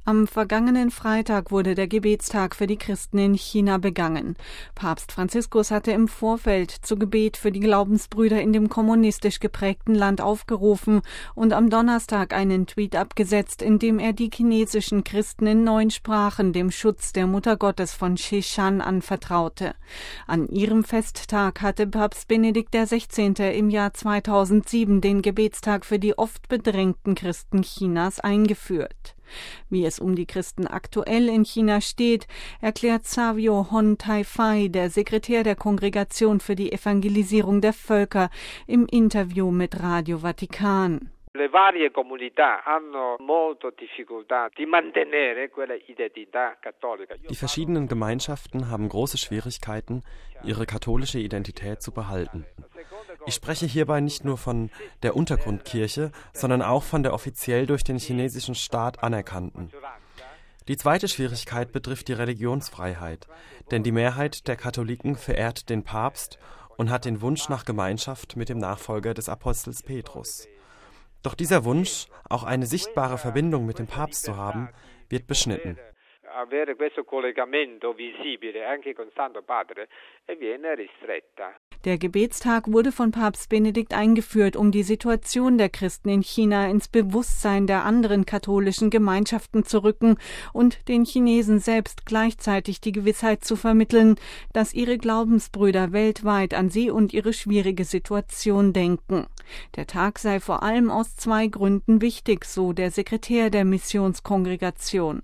Am vergangenen Freitag wurde der Gebetstag für die Christen in China begangen. Papst Franziskus hatte im Vorfeld zu Gebet für die Glaubensbrüder in dem kommunistisch geprägten Land aufgerufen und am Donnerstag einen Tweet abgesetzt, in dem er die chinesischen Christen in 9 Sprachen dem Schutz der Muttergottes von Xishan anvertraute. An ihrem Festtag hatte Papst Benedikt XVI. Im Jahr 2007 den Gebetstag für die oft bedrängten Christen Chinas eingeführt. Wie es um die Christen aktuell in China steht, erklärt Savio Hon Taifai, der Sekretär der Kongregation für die Evangelisierung der Völker, im Interview mit Radio Vatikan. Le varie comunità hanno molto difficoltà di mantenere quella identità cattolica. Die verschiedenen Gemeinschaften haben große Schwierigkeiten, ihre katholische Identität zu behalten. Ich spreche hierbei nicht nur von der Untergrundkirche, sondern auch von der offiziell durch den chinesischen Staat anerkannten. Die zweite Schwierigkeit betrifft die Religionsfreiheit, denn die Mehrheit der Katholiken verehrt den Papst und hat den Wunsch nach Gemeinschaft mit dem Nachfolger des Apostels Petrus. Doch dieser Wunsch, auch eine sichtbare Verbindung mit dem Papst zu haben, wird beschnitten. Der Gebetstag wurde von Papst Benedikt eingeführt, um die Situation der Christen in China ins Bewusstsein der anderen katholischen Gemeinschaften zu rücken und den Chinesen selbst gleichzeitig die Gewissheit zu vermitteln, dass ihre Glaubensbrüder weltweit an sie und ihre schwierige Situation denken. Der Tag sei vor allem aus 2 Gründen wichtig, so der Sekretär der Missionskongregation.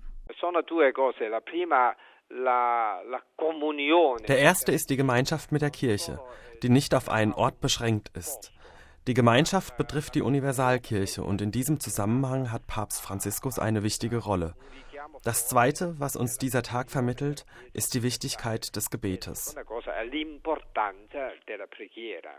Der erste ist die Gemeinschaft mit der Kirche, die nicht auf einen Ort beschränkt ist. Die Gemeinschaft betrifft die Universalkirche und in diesem Zusammenhang hat Papst Franziskus eine wichtige Rolle. Das Zweite, was uns dieser Tag vermittelt, ist die Wichtigkeit des Gebetes.